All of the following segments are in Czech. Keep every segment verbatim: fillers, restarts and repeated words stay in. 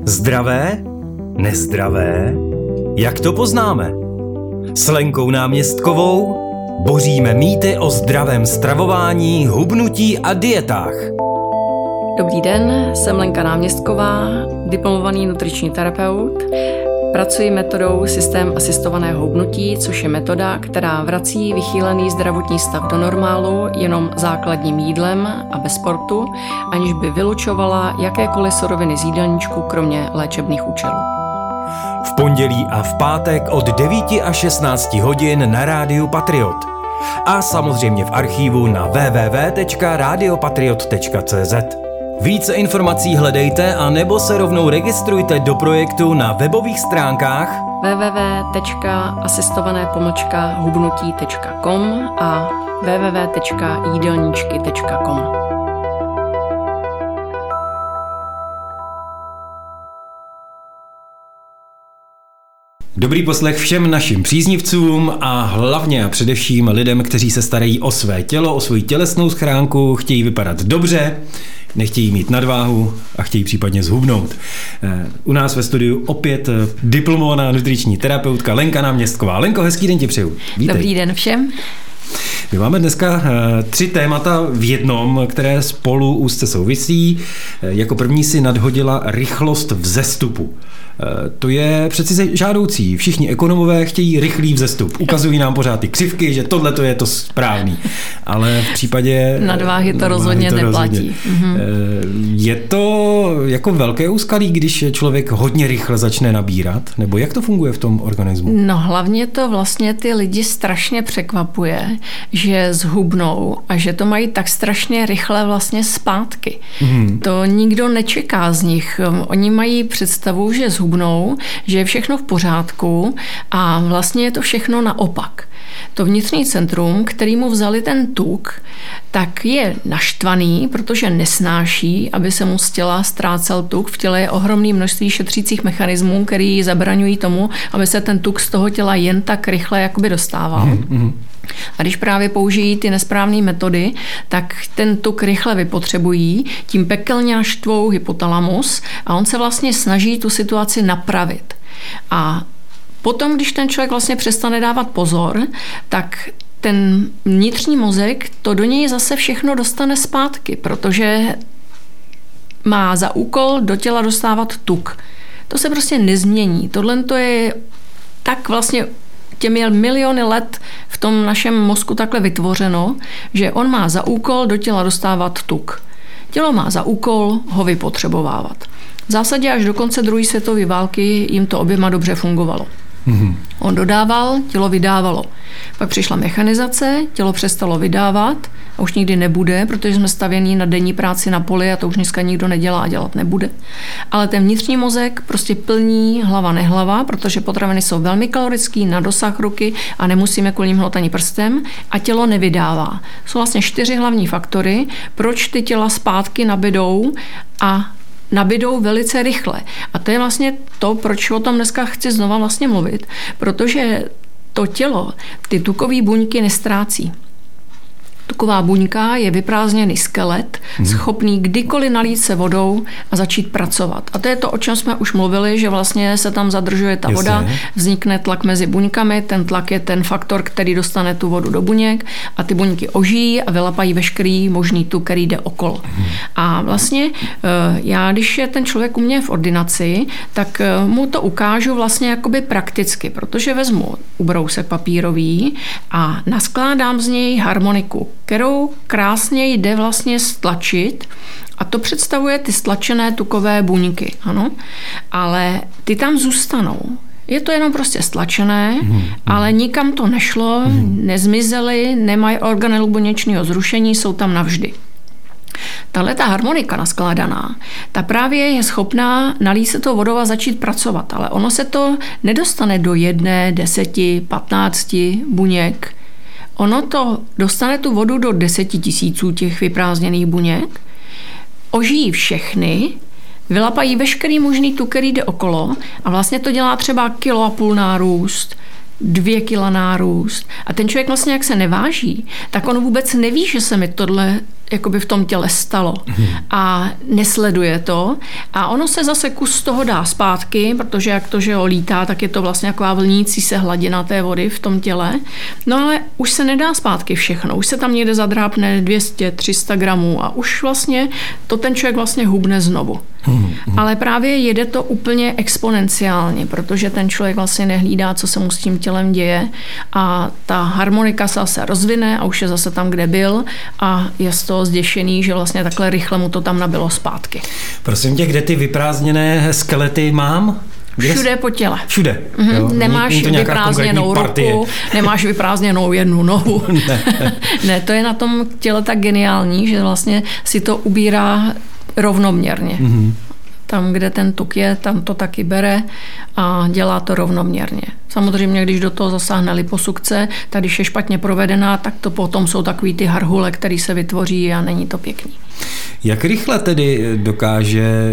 Zdravé? Nezdravé? Jak to poznáme? S Lenkou Náměstkovou boříme mýty o zdravém stravování, hubnutí a dietách. Dobrý den, jsem Lenka Náměstková, diplomovaný nutriční terapeut. Pracuji metodou systém asistovaného hubnutí, což je metoda, která vrací vychýlený zdravotní stav do normálu jenom základním jídlem a bez sportu, aniž by vylučovala jakékoliv suroviny z jídelníčku, kromě léčebných účelů. V pondělí a v pátek od devíti až šestnácti hodin na rádiu Patriot. A samozřejmě v archívu na w w w tečka radio patriot tečka c z. Více informací hledejte a nebo se rovnou registrujte do projektu na webových stránkách w w w tečka asistované pomlčka hubnutí tečka com a w w w tečka jídelníčky tečka com. Dobrý poslech všem našim příznivcům a hlavně a především lidem, kteří se starají o své tělo, o svou tělesnou schránku, chtějí vypadat dobře, nechtějí mít nadváhu a chtějí případně zhubnout. U nás ve studiu opět diplomovaná nutriční terapeutka Lenka Náměstková. Lenko, hezký den ti přeju. Vítej. Dobrý den všem. My máme dneska tři témata v jednom, které spolu úzce souvisí. Jako první si nadhodila rychlost vzestupu. To je přeci žádoucí. Všichni ekonomové chtějí rychlý vzestup. Ukazují nám pořád ty křivky, že tohle to je to správný. Ale v případě nadváhy to rozhodně to neplatí. Rozhodně. Mhm. Je to jako velké úskalí, když člověk hodně rychle začne nabírat? Nebo jak to funguje v tom organismu? No hlavně to vlastně ty lidi strašně překvapuje, že zhubnou a že to mají tak strašně rychle vlastně zpátky. Mhm. To nikdo nečeká z nich. Oni mají představu, že zhubnou, že je všechno v pořádku a vlastně je to všechno naopak. To vnitřní centrum, kterýmu vzali ten tuk, tak je naštvaný, protože nesnáší, aby se mu z těla ztrácel tuk. V těle je ohromné množství šetřících mechanismů, který zabraňují tomu, aby se ten tuk z toho těla jen tak rychle jakoby dostával. Mm-hmm. A když právě použijí ty nesprávné metody, tak ten tuk rychle vypotřebují, tím pekelně naštvou hypotalamus a on se vlastně snaží tu situaci napravit. A potom, když ten člověk vlastně přestane dávat pozor, tak ten vnitřní mozek to do něj zase všechno dostane zpátky, protože má za úkol do těla dostávat tuk. To se prostě nezmění. Tohle to je tak vlastně těmi miliony let v tom našem mozku takhle vytvořeno, že on má za úkol do těla dostávat tuk. Tělo má za úkol ho vypotřebovávat. V zásadě až do konce druhé světové války jim to oběma dobře fungovalo. Mm-hmm. On dodával, tělo vydávalo. Pak přišla mechanizace, tělo přestalo vydávat a už nikdy nebude, protože jsme stavění na denní práci na poli a to už dneska nikdo nedělá a dělat nebude. Ale ten vnitřní mozek prostě plní hlava nehlava, protože potraviny jsou velmi kalorický, na dosah ruky a nemusíme kvůli nim hnout ani prstem a tělo nevydává. Jsou vlastně čtyři hlavní faktory, proč ty těla zpátky nabydou a nabydou velice rychle. A to je vlastně to, proč o tom dneska chci znova vlastně mluvit, protože to tělo ty tukové buňky nestrácí. Tuková buňka je vyprázdněný skelet, hmm. schopný kdykoliv nalít se vodou a začít pracovat. A to je to, o čem jsme už mluvili, že vlastně se tam zadržuje ta voda, Jasně. vznikne tlak mezi buňkami, ten tlak je ten faktor, který dostane tu vodu do buněk a ty buňky ožijí a vylapají veškerý možný tuk, který jde okolo. Hmm. A vlastně já, když je ten člověk u mě v ordinaci, tak mu to ukážu vlastně jakoby prakticky, protože vezmu ubrousek papírový a naskládám z něj harmoniku, kterou krásně jde vlastně stlačit a to představuje ty stlačené tukové buňky, ano, ale ty tam zůstanou. Je to jenom prostě stlačené, mm, ale nikam to nešlo, mm. nezmizely, nemají organelu buněčného zrušení, jsou tam navždy. Tahle ta harmonika naskládaná, ta právě je schopná nalít se to vodou a začít pracovat, ale ono se to nedostane do jedné, deseti, patnácti buněk. Ono to dostane tu vodu do deseti tisíců těch vyprázdněných buněk, ožijí všechny, vylapají veškerý možný tuk, který jde okolo a vlastně to dělá třeba kilo a půl nárůst, dvě kila nárůst. A ten člověk vlastně, jak se neváží, tak on vůbec neví, že se mi tohle jakoby v tom těle stalo a nesleduje to a ono se zase kus toho dá zpátky, protože jak to, že ho lítá, tak je to vlastně taková vlnící se hladina té vody v tom těle. No ale už se nedá zpátky všechno, už se tam někde zadrápne dvě stě, tři sta gramů a už vlastně to ten člověk vlastně hubne znovu. Hmm, hmm. Ale právě jede to úplně exponenciálně, protože ten člověk vlastně nehlídá, co se mu s tím tělem děje a ta harmonika se zase rozvine a už je zase tam, kde byl a je z toho zděšený, že vlastně takhle rychle mu to tam nabilo zpátky. Prosím tě, kde ty vyprázdněné skelety mám? Kde Všude po těle. Všude. Mm-hmm. Jo? Nemáš vyprázdněnou ruku, nemáš vyprázdněnou jednu nohu. Ne. Ne, to je na tom těle tak geniální, že vlastně si to ubírá rovnoměrně. Mm-hmm. Tam, kde ten tuk je, tam to taky bere a dělá to rovnoměrně. Samozřejmě, když do toho zasáhne liposukce, tak když je špatně provedená, tak to potom jsou takový ty harhule, který se vytvoří a není to pěkný. Jak rychle tedy dokáže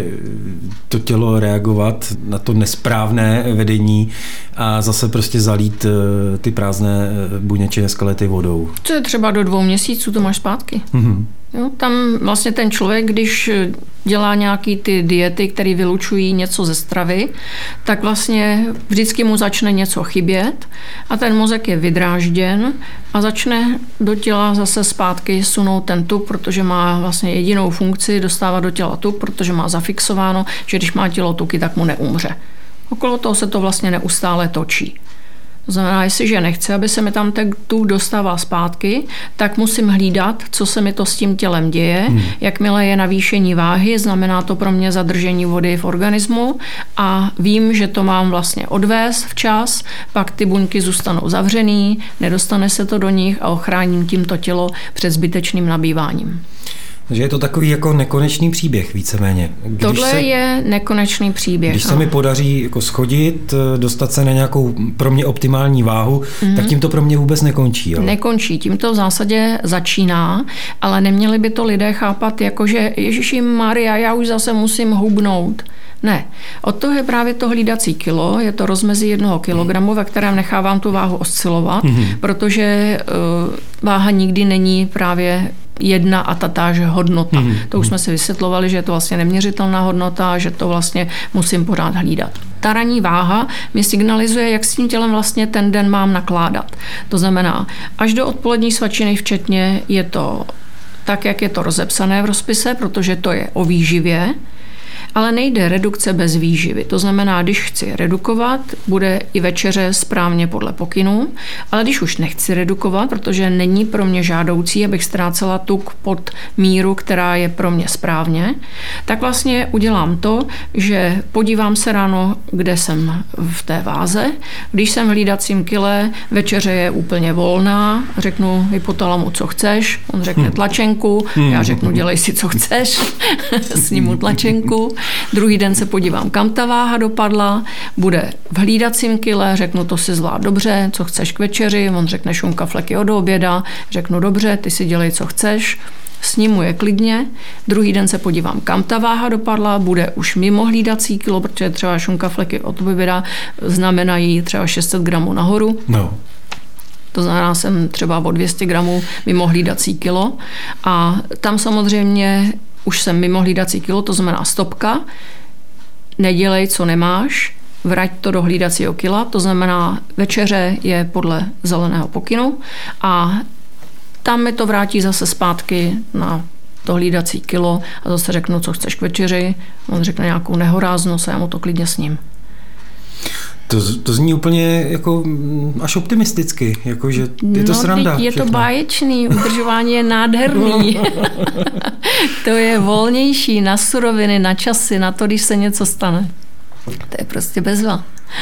to tělo reagovat na to nesprávné vedení a zase prostě zalít ty prázdné buněčné skelety vodou? To je třeba do dvou měsíců, to máš zpátky. Mm-hmm. Jo, tam vlastně ten člověk, když dělá nějaký ty diety, které vylučují něco ze stravy, tak vlastně vždycky mu začne něco chybět a ten mozek je vydrážděn a začne do těla zase zpátky sunout ten tuk, protože má vlastně jedinou funkci dostávat do těla tuk, protože má zafixováno, že když má tělo tuky, tak mu neumře. Okolo toho se to vlastně neustále točí. To znamená, jestliže nechci, aby se mi tam ten tuk dostával zpátky, tak musím hlídat, co se mi to s tím tělem děje. Hmm. Jakmile je navýšení váhy, znamená to pro mě zadržení vody v organismu a vím, že to mám vlastně odvést včas, pak ty buňky zůstanou zavřený, nedostane se to do nich a ochráním tímto tělo před zbytečným nabýváním. Takže je to takový jako nekonečný příběh víceméně. Když Tohle se, je nekonečný příběh. Když no. se mi podaří jako schodit, dostat se na nějakou pro mě optimální váhu, mm-hmm. tak tím to pro mě vůbec nekončí. Ale... Nekončí, tím to v zásadě začíná, ale neměli by to lidé chápat jako, že Ježiši Maria, já už zase musím hubnout. Ne, od toho je právě to hlídací kilo, je to rozmezí jednoho kilogramu, ve kterém nechávám tu váhu oscilovat, mm-hmm. protože uh, váha nikdy není právě jedna a tatáž hodnota. Mm-hmm. To už jsme si vysvětlovali, že je to vlastně neměřitelná hodnota, že to vlastně musím pořád hlídat. Ta ranní váha mi signalizuje, jak s tím tělem vlastně ten den mám nakládat. To znamená, až do odpolední svačiny včetně je to tak, jak je to rozepsané v rozpise, protože to je o výživě, ale nejde redukce bez výživy. To znamená, když chci redukovat, bude i večeře správně podle pokynů, ale když už nechci redukovat, protože není pro mě žádoucí, abych ztrácela tuk pod míru, která je pro mě správně, tak vlastně udělám to, že podívám se ráno, kde jsem v té váze. Když jsem v hlídacím kile, večeře je úplně volná, řeknu hypotalamu, co chceš, on řekne tlačenku, já řeknu, dělej si, co chceš, snímu tlačenku. Druhý den se podívám, kam ta váha dopadla, bude v hlídacím kile, řeknu, to si zvlád dobře, co chceš k večeři, on řekne šunka fleky od oběda, řeknu, dobře, ty si dělej, co chceš, snímu je klidně, druhý den se podívám, kam ta váha dopadla, bude už mimo hlídací kilo, protože třeba šunka fleky od oběda znamenají třeba šest set gramů nahoru. No. To znamená, jsem třeba o dvě stě gramů mimo hlídací kilo a tam samozřejmě už jsem mimo hlídací kilo, to znamená stopka, nedělej, co nemáš, vrať to do hlídacího kila, to znamená večeře je podle zeleného pokynu a tam mi to vrátí zase zpátky na to hlídací kilo a zase řeknu, co chceš k večeři, on řekne nějakou nehoráznost a já mu to klidně sním. To, to zní úplně jako až optimisticky, jako že je to no, sranda. Je všechno. To báječný, udržování je nádherný. To je volnější na suroviny, na časy, na to, když se něco stane. To je prostě bezva.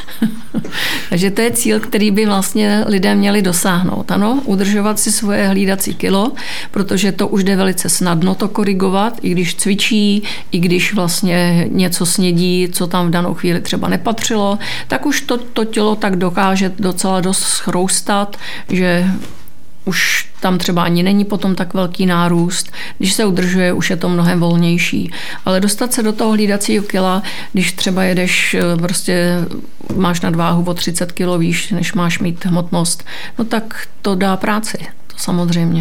Takže to je cíl, který by vlastně lidé měli dosáhnout. Ano, udržovat si svoje hlídací kilo, protože to už jde velice snadno to korigovat, i když cvičí, i když vlastně něco snědí, co tam v danou chvíli třeba nepatřilo, tak už to, to tělo tak dokáže docela dost schroustat, že už tam třeba ani není potom tak velký nárůst. Když se udržuje, už je to mnohem volnější. Ale dostat se do toho hlídacího kila, když třeba jedeš, prostě máš nadváhu o třicet kilo výš, než máš mít hmotnost, no tak to dá práci, to samozřejmě.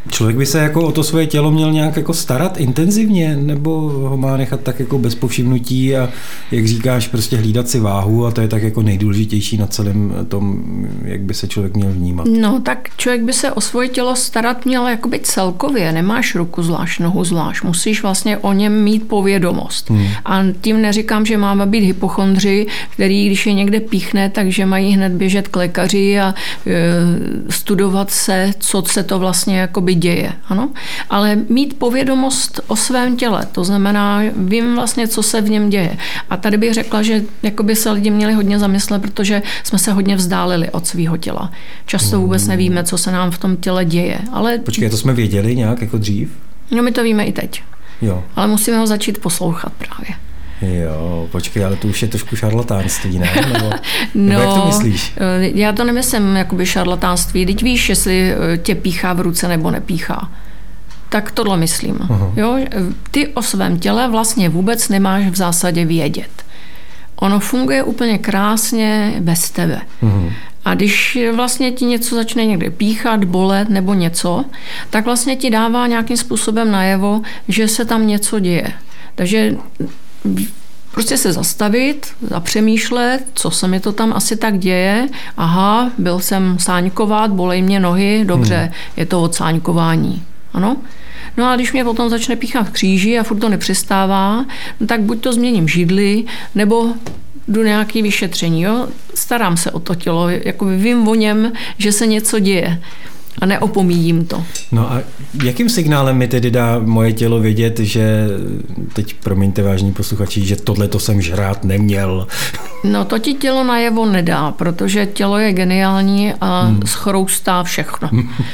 Člověk by se jako o to svoje tělo měl nějak jako starat intenzivně, nebo ho má nechat tak jako bez povšimnutí a jak říkáš, prostě hlídat si váhu a to je tak jako nejdůležitější na celém tom, jak by se člověk měl vnímat. No tak člověk by se o svoje tělo starat měl jakoby celkově, nemáš ruku zvlášť, nohu zvlášť, musíš vlastně o něm mít povědomost. Hmm. A tím neříkám, že máme být hypochondři, který když je někde píchne, takže mají hned běžet k lékaři a e, studovat se, co se to vlastně jakoby děje, ano? Ale mít povědomost o svém těle, to znamená, vím vlastně, co se v něm děje. A tady bych řekla, že jakoby se lidi měli hodně zamyslet, protože jsme se hodně vzdálili od svého těla. Často vůbec nevíme, co se nám v tom těle děje. Ale... Počkej, to jsme věděli nějak jako dřív? No my to víme i teď. Jo. Ale musíme ho začít poslouchat právě. Jo, počkej, ale to už je trošku šarlatánství, ne? Nebo, no, nebo jak to myslíš? Já to nemyslím jakoby šarlatánství. Teď víš, jestli tě píchá v ruce nebo nepíchá. Tak tohle myslím. Uh-huh. Jo? Ty o svém těle vlastně vůbec nemáš v zásadě vědět. Ono funguje úplně krásně bez tebe. Uh-huh. A když vlastně ti něco začne někde píchat, bolet nebo něco, tak vlastně ti dává nějakým způsobem najevo, že se tam něco děje. Takže prostě se zastavit, zapřemýšlet, co se mi to tam asi tak děje. Aha, byl jsem sáňkovat, bolej mě nohy, dobře, hmm. je to od sáňkování. Ano? No a když mě potom začne píchat v kříži a furt to nepřestává, no tak buď to změním židli, nebo jdu nějaké vyšetření. Jo? Starám se o to tělo, jako vím o něm, že se něco děje. A neopomíjím to. No a jakým signálem mi tedy dá moje tělo vědět, že, teď promiňte vážní posluchači, že tohle to jsem žrát neměl? No to ti tělo najevo nedá, protože tělo je geniální a hmm. schroustá všechno.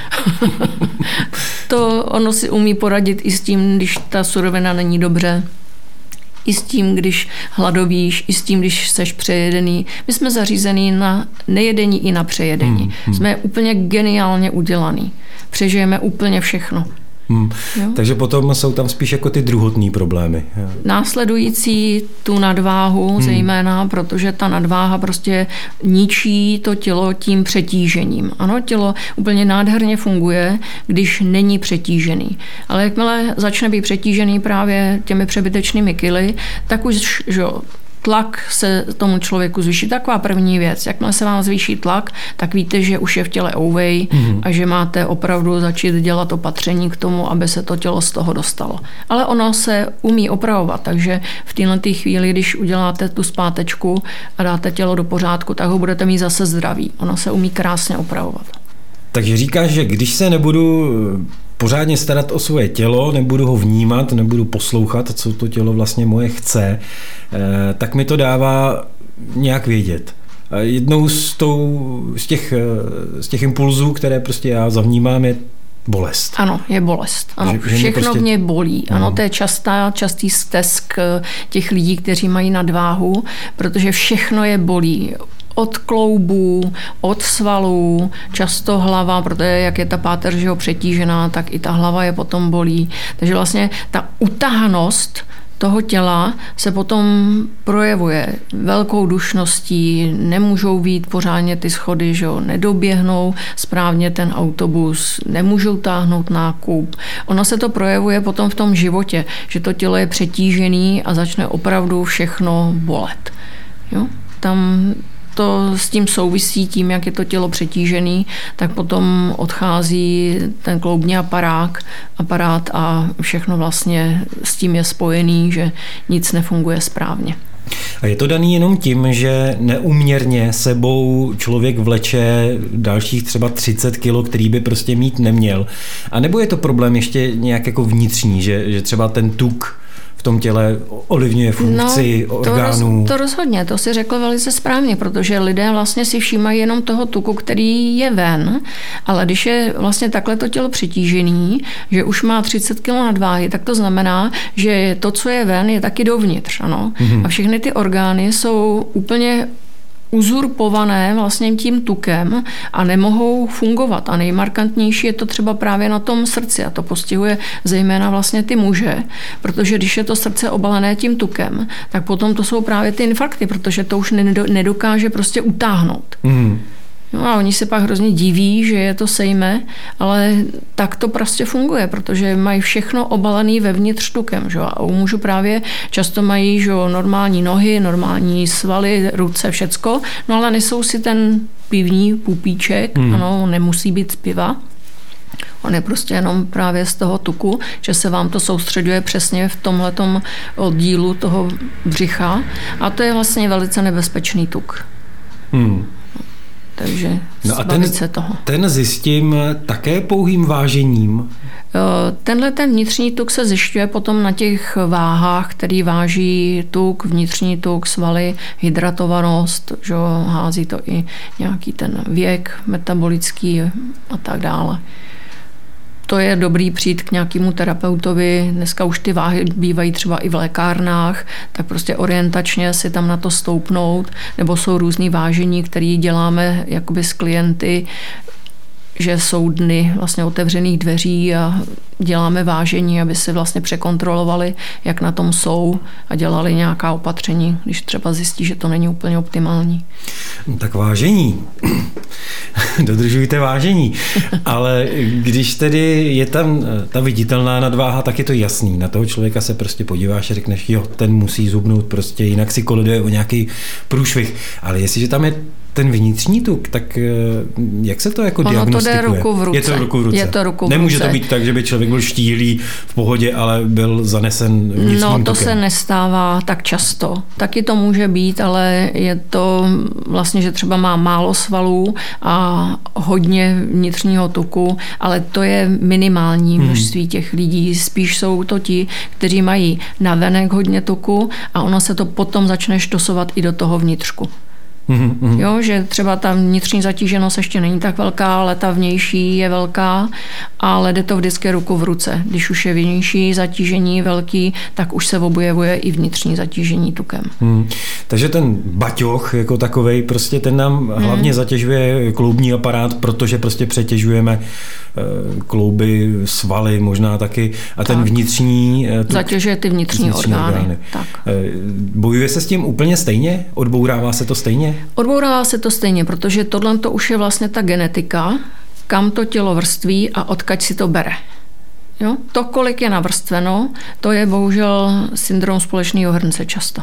To ono si umí poradit i s tím, když ta surovina není dobře. I s tím, když hladovíš, i s tím, když seš přejedený. My jsme zařízený na nejedení i na přejedení. Hmm, hmm. Jsme úplně geniálně udělaný. Přežijeme úplně všechno. Hmm. Takže potom jsou tam spíš jako ty druhotný problémy. Následující tu nadváhu hmm. zejména, protože ta nadváha prostě ničí to tělo tím přetížením. Ano, tělo úplně nádherně funguje, když není přetížený. Ale jakmile začne být přetížený právě těmi přebytečnými kily, tak už že, tlak se tomu člověku zvýší. Taková první věc. Jakmile se vám zvýší tlak, tak víte, že už je v těle ouvej mm-hmm. a že máte opravdu začít dělat opatření k tomu, aby se to tělo z toho dostalo. Ale ono se umí opravovat, takže v této chvíli, když uděláte tu zpátečku a dáte tělo do pořádku, tak ho budete mít zase zdravý. Ono se umí krásně opravovat. Takže říkáš, že když se nebudu pořádně starat o svoje tělo, nebudu ho vnímat, nebudu poslouchat, co to tělo vlastně moje chce, tak mi to dává nějak vědět. Jednou z, tou, z, těch, z těch impulzů, které prostě já zavnímám, je bolest. Ano, je bolest. Ano, že, že všechno prostě... mě bolí. Ano, to je častá, častý stesk těch lidí, kteří mají nadváhu, protože všechno je bolí. Od kloubů, od svalů, často hlava, protože jak je ta páteř že ho přetížená, tak i ta hlava je potom bolí. Takže vlastně ta utahanost toho těla se potom projevuje velkou dušností, nemůžou vyjít pořádně ty schody, že jo, nedoběhnou správně ten autobus, nemůžou táhnout nákup. Ono se to projevuje potom v tom životě, že to tělo je přetížený a začne opravdu všechno bolet. Jo? Tam to s tím souvisí tím, jak je to tělo přetížený, tak potom odchází ten kloubní aparát, aparát a všechno vlastně s tím je spojený, že nic nefunguje správně. A je to daný jenom tím, že neúměrně sebou člověk vleče dalších třeba třicet kilo, který by prostě mít neměl? A nebo je to problém ještě nějak jako vnitřní, že, že třeba ten tuk v tom těle ovlivňuje funkci no, orgánů? Roz, to rozhodně, to si řekl velice správně, protože lidé vlastně si všímají jenom toho tuku, který je ven, ale když je vlastně takhle to tělo přetížený, že už má třicet kilo nadváhy, tak to znamená, že to, co je ven, je taky dovnitř. Ano? Mm-hmm. A všechny ty orgány jsou úplně uzurpované vlastně tím tukem a nemohou fungovat. A nejmarkantnější je to třeba právě na tom srdci a to postihuje zejména vlastně ty muže, protože když je to srdce obalené tím tukem, tak potom to jsou právě ty infarkty, protože to už nedokáže prostě utáhnout. Mm. No a oni se pak hrozně diví, že je to sejme, ale tak to prostě funguje, protože mají všechno obalené vevnitř tukem. Že? A u mužů právě často mají že, normální nohy, normální svaly, ruce, všecko, no ale nesou si ten pivní pupíček, hmm. ano, nemusí být z piva. On je prostě jenom právě z toho tuku, že se vám to soustředuje přesně v tomhletom oddílu toho břicha a to je vlastně velice nebezpečný tuk. Hmm. Takže no a ten, se toho. ten zjistím také pouhým vážením? Tenhle ten vnitřní tuk se zjišťuje potom na těch váhách, který váží tuk, vnitřní tuk, svaly, hydratovanost, že hází to i nějaký ten věk metabolický a tak dále. To je dobrý přijít k nějakému terapeutovi. Dneska už ty váhy bývají třeba i v lékárnách, tak prostě orientačně si tam na to stoupnout, nebo jsou různý vážení, které děláme jakoby s klienty, že jsou dny vlastně otevřených dveří a děláme vážení, aby si vlastně překontrolovali, jak na tom jsou a dělali nějaká opatření, když třeba zjistí, že to není úplně optimální. Tak vážení. Dodržujte vážení. Ale když tedy je tam ta viditelná nadváha, tak je to jasný. Na toho člověka se prostě podíváš a řekneš, jo, ten musí zhubnout prostě, jinak si koliduje o nějaký průšvih. Ale jestliže tam je ten vnitřní tuk, tak jak se to jako ono diagnostikuje? To jde ruku v ruce. Je to ruku v ruce. Je to ruku v Nemůže ruce. to být tak, že by člověk byl štíhlý v pohodě, ale byl zanesen vnitřním No to tukem. se nestává tak často. Taky to může být, ale je to vlastně, že třeba má málo svalů a hodně vnitřního tuku, ale to je minimální množství těch lidí. Spíš jsou to ti, kteří mají navenek hodně tuku a ono se to potom začne štosovat i do toho vnitřku. Mm-hmm. Jo, že třeba ta vnitřní zatíženost ještě není tak velká, ale ta vnější je velká, ale jde to vždycky ruku v ruce. Když už je vnější zatížení velký, tak už se objevuje i vnitřní zatížení tukem. Hmm. Takže ten baťoch jako takovej, prostě ten nám hmm. hlavně zatěžuje kloubní aparát, protože prostě přetěžujeme klouby, svaly možná taky a tak. Ten vnitřní tuk, zatěžuje ty vnitřní, vnitřní orgány. orgány. Tak. Bojuje se s tím úplně stejně? Odbourává se to stejně? Odbourává se to stejně, protože tohle to už je vlastně ta genetika, kam to tělo vrství a odkud si to bere. Jo? To, kolik je navrstveno, to je bohužel syndrom společného hrnce často.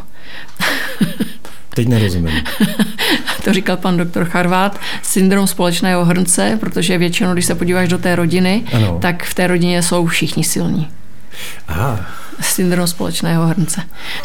Teď nerozumím. To říkal pan doktor Charvát, syndrom společného hrnce, protože většinou, když se podíváš do té rodiny, ano. tak v té rodině jsou všichni silní. Aha. Syndrom společného hrnce.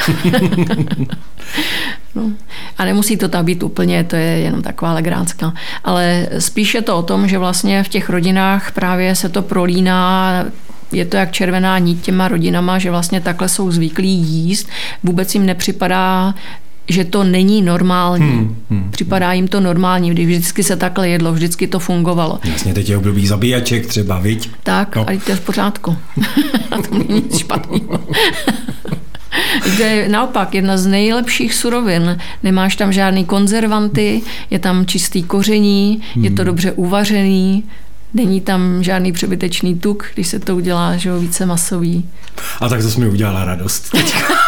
No. A nemusí to tak být úplně, to je jenom taková legránska. Ale spíš je to o tom, že vlastně v těch rodinách právě se to prolíná, je to jak červená nit těma rodinama, že vlastně takhle jsou zvyklí jíst. Vůbec jim nepřipadá, že to není normální. Hmm, hmm, Připadá jim to normální, když vždycky se takhle jedlo, vždycky to fungovalo. Jasně, teď je období zabíjaček třeba, viď? Tak, no. A to je v pořádku. A to není nic špatného. To je naopak jedna z nejlepších surovin. Nemáš tam žádný konzervanty, je tam čistý koření, hmm. je to dobře uvařený, není tam žádný přebytečný tuk, když se to udělá, že jo, více masový. A tak to jsi mi udělala radost.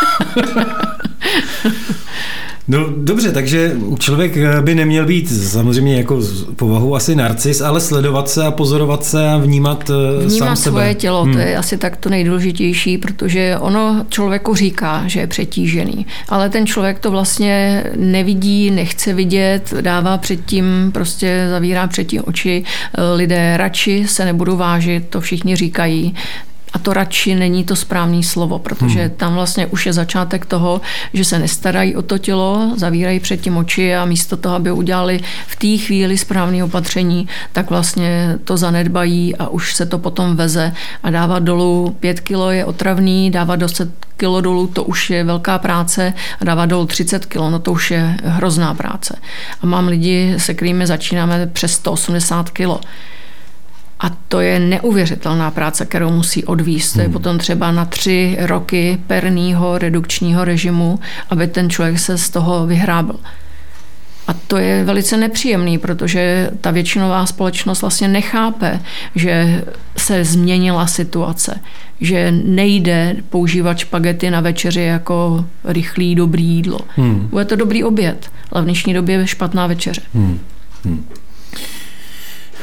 No dobře, takže člověk by neměl být samozřejmě jako z povahu asi narcis, ale sledovat se a pozorovat se a vnímat, vnímat sám sebe. svoje tělo, hmm. to je asi tak to nejdůležitější, protože ono člověku říká, že je přetížený, ale ten člověk to vlastně nevidí, nechce vidět, dává předtím, prostě zavírá předtím oči. Lidé radši se nebudou vážit, to všichni říkají. A to radši není to správné slovo, protože hmm. tam vlastně už je začátek toho, že se nestarají o to tělo, zavírají před tím oči a místo toho, aby udělali v té chvíli správné opatření, tak vlastně to zanedbají a už se to potom veze a dávat dolů pět kilo je otravný, dávat deset kilo dolů, to už je velká práce a dávat dolů třicet kilo, no to už je hrozná práce. A mám lidi, se kterými začínáme přes sto osmdesát kilo. A to je neuvěřitelná práce, kterou musí odvíst. To je potom třeba na tři roky pernýho redukčního režimu, aby ten člověk se z toho vyhrábil. A to je velice nepříjemný, protože ta většinová společnost vlastně nechápe, že se změnila situace, že nejde používat špagety na večeři jako rychlý, dobrý jídlo. Hmm. Bude to dobrý oběd, ale v dnešní době je špatná večeře. Hmm. Hmm.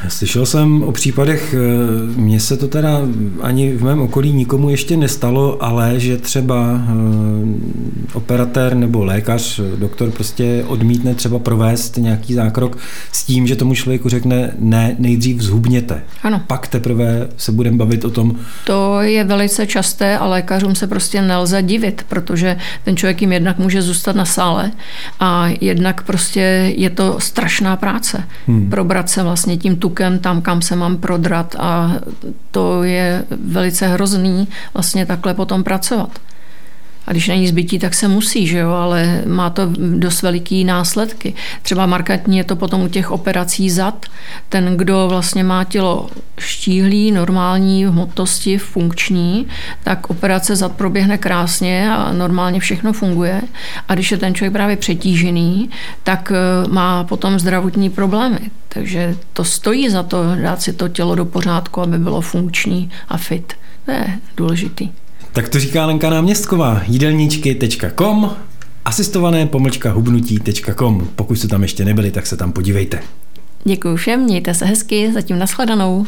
Slyšel jsem o případech, mně se to teda ani v mém okolí nikomu ještě nestalo, ale že třeba operatér nebo lékař, doktor prostě odmítne třeba provést nějaký zákrok s tím, že tomu člověku řekne ne, nejdřív zhubněte. Ano. Pak teprve se budeme bavit o tom. To je velice časté a lékařům se prostě nelze divit, protože ten člověk jim jednak může zůstat na sále a jednak prostě je to strašná práce. Hmm. Probrat se vlastně tím tukem tam, kam se mám prodrat a to je velice hrozný vlastně takhle potom pracovat. A když není zbytí, tak se musí, že jo, ale má to dost veliký následky. Třeba markantní je to potom u těch operací zad. Ten, kdo vlastně má tělo štíhlý, normální v hmotnosti, funkční, tak operace zad proběhne krásně a normálně všechno funguje. A když je ten člověk právě přetížený, tak má potom zdravotní problémy. Takže to stojí za to dát si to tělo do pořádku, aby bylo funkční a fit. To je důležitý. Tak to říká Lenka Náměstková, jídelníčky tečka com, asistované pomlčka hubnutí tečka com. Pokud jste tam ještě nebyli, tak se tam podívejte. Děkuji všem, mějte se hezky, zatím nashledanou.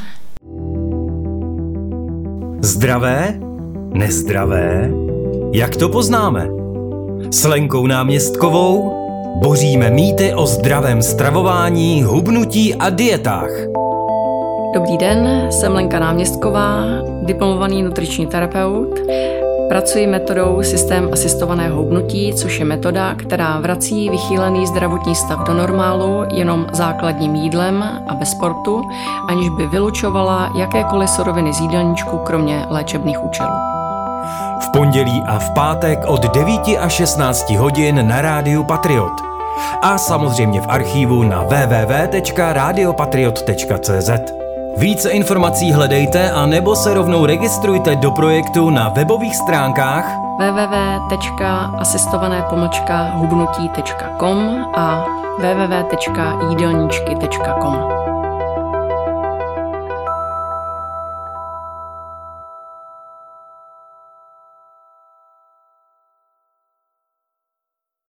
Zdravé? Nezdravé? Jak to poznáme? S Lenkou Náměstkovou boříme mýty o zdravém stravování, hubnutí a dietách. Dobrý den, jsem Lenka Náměstková, diplomovaný nutriční terapeut. Pracuji metodou systém asistovaného hubnutí, což je metoda, která vrací vychýlený zdravotní stav do normálu jenom základním jídlem a bez sportu, aniž by vylučovala jakékoliv suroviny z jídelníčku, kromě léčebných účelů. V pondělí a v pátek od devíti až šestnácti hodin na rádiu Patriot. A samozřejmě v archívu na w w w tečka radio patriot tečka c z. Více informací hledejte a nebo se rovnou registrujte do projektu na webových stránkách w w w tečka asistované pomlčka hubnutí tečka com a w w w tečka jídelníčky tečka com.